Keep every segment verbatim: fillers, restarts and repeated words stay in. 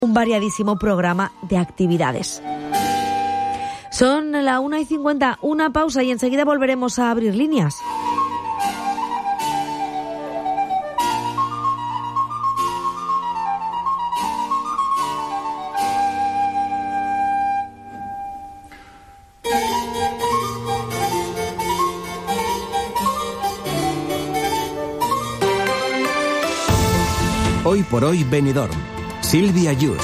un variadísimo programa de actividades. Son la una y cincuenta, una pausa y enseguida volveremos a abrir líneas. Hoy por hoy Benidorm. Silvia Yus.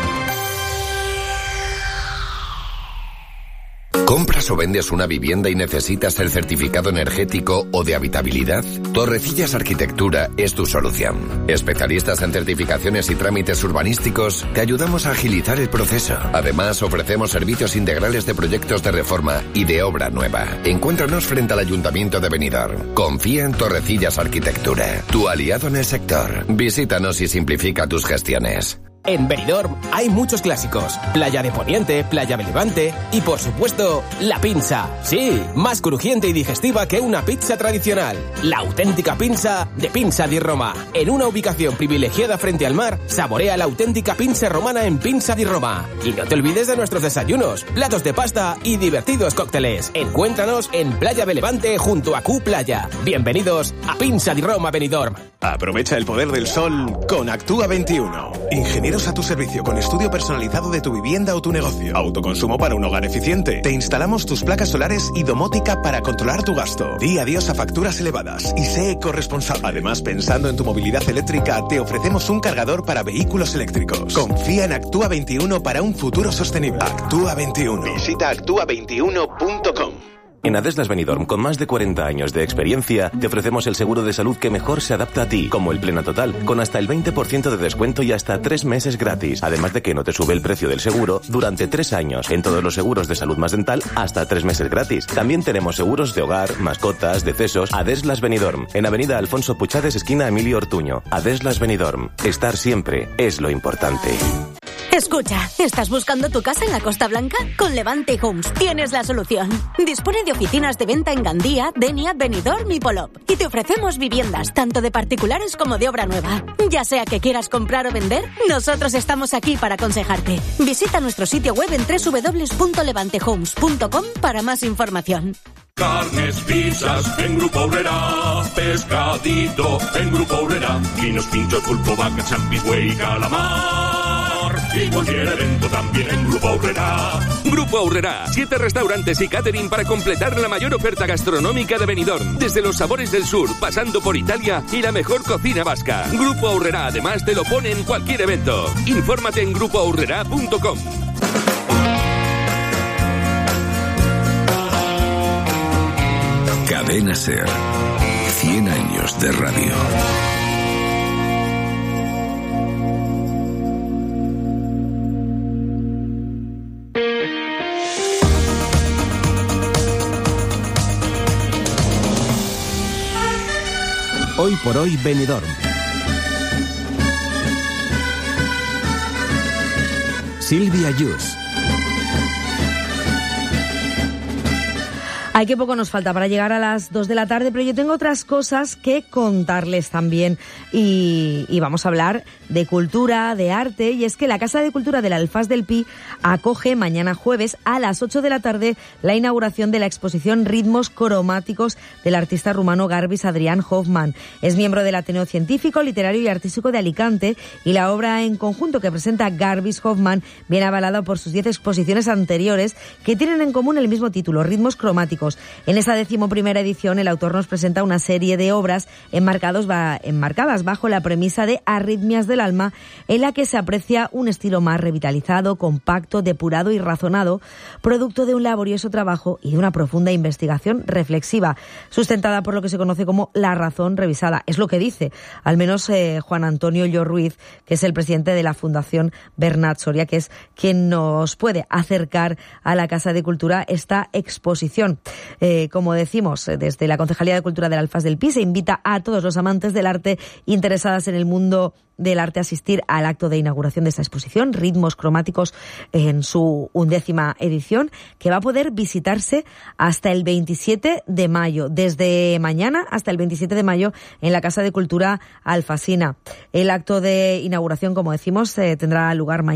¿Compras o vendes una vivienda y necesitas el certificado energético o de habitabilidad? Torrecillas Arquitectura es tu solución. Especialistas en certificaciones y trámites urbanísticos, te ayudamos a agilizar el proceso. Además, ofrecemos servicios integrales de proyectos de reforma y de obra nueva. Encuéntranos frente al Ayuntamiento de Benidorm. Confía en Torrecillas Arquitectura, tu aliado en el sector. Visítanos y simplifica tus gestiones. En Benidorm hay muchos clásicos. Playa de Poniente, Playa de Levante y, por supuesto, la pinza. Sí, más crujiente y digestiva que una pizza tradicional. La auténtica pinza de Pinza di Roma. En una ubicación privilegiada frente al mar, saborea la auténtica pinza romana en Pinza di Roma. Y no te olvides de nuestros desayunos, platos de pasta y divertidos cócteles. Encuéntranos en Playa de Levante junto a Q Playa. Bienvenidos a Pinza di Roma Benidorm. Aprovecha el poder del sol con Actúa veintiuno. Ingenieros a tu servicio con estudio personalizado de tu vivienda o tu negocio. Autoconsumo para un hogar eficiente. Te instalamos tus placas solares y domótica para controlar tu gasto. Di adiós a facturas elevadas y sé ecorresponsable. Además, pensando en tu movilidad eléctrica, te ofrecemos un cargador para vehículos eléctricos. Confía en Actúa veintiuno para un futuro sostenible. Actúa veintiuno. Visita actúa veintiuno punto com. En Adeslas Benidorm, con más de cuarenta años de experiencia, te ofrecemos el seguro de salud que mejor se adapta a ti, como el Plena Total, con hasta el veinte por ciento de descuento y hasta tres meses gratis. Además de que no te sube el precio del seguro durante tres años. En todos los seguros de salud más dental, hasta tres meses gratis. También tenemos seguros de hogar, mascotas, decesos. Adeslas Benidorm, en Avenida Alfonso Puchades, esquina Emilio Ortuño. Adeslas Benidorm. Estar siempre es lo importante. Escucha, ¿estás buscando tu casa en la Costa Blanca? Con Levante Homes tienes la solución. Dispone de oficinas de venta en Gandía, Denia, Benidorm y Polop. Y te ofrecemos viviendas, tanto de particulares como de obra nueva. Ya sea que quieras comprar o vender, nosotros estamos aquí para aconsejarte. Visita nuestro sitio web en doble u doble u doble u punto levante homes punto com para más información. Carnes, pizzas, en Grupo Aurrera. Pescadito, en Grupo Aurrera. Vinos, pinchos, pulpo, vaca, champis, güey y calamar. Y cualquier evento también en Grupo Aurrera. Grupo Aurrera, siete restaurantes y catering para completar la mayor oferta gastronómica de Benidorm. Desde los sabores del sur, pasando por Italia y la mejor cocina vasca. Grupo Aurrera además te lo pone en cualquier evento. Infórmate en grupo aurrera punto com. Cadena SER. cien años de radio. Hoy por hoy Benidorm. Silvia Yus. Ay, qué poco nos falta para llegar a las dos de la tarde, pero yo tengo otras cosas que contarles también. Y, y vamos a hablar de cultura, de arte, y es que la Casa de Cultura del Alfaz del Pi acoge mañana jueves a las ocho de la tarde la inauguración de la exposición Ritmos Cromáticos del artista rumano Garbis Adrian Hoffman. Es miembro del Ateneo Científico, Literario y Artístico de Alicante, y la obra en conjunto que presenta Garbis Hoffman viene avalada por sus diez exposiciones anteriores que tienen en común el mismo título, Ritmos Cromáticos. En esta decimoprimera edición, el autor nos presenta una serie de obras enmarcados ba- enmarcadas bajo la premisa de Arritmias del alma, en la que se aprecia un estilo más revitalizado, compacto, depurado y razonado, producto de un laborioso trabajo y de una profunda investigación reflexiva, sustentada por lo que se conoce como la razón revisada. Es lo que dice, al menos eh, Juan Antonio Llo Ruiz, que es el presidente de la Fundación Bernat Soria, que es quien nos puede acercar a la Casa de Cultura esta exposición. Eh, como decimos, desde la Concejalía de Cultura del Alfaz del Pi se invita a todos los amantes del arte interesadas en el mundo del arte a asistir al acto de inauguración de esta exposición, Ritmos Cromáticos, en su undécima edición, que va a poder visitarse hasta el veintisiete de mayo, desde mañana hasta el veintisiete de mayo en la Casa de Cultura Alfasina. El acto de inauguración, como decimos, eh, tendrá lugar mañana.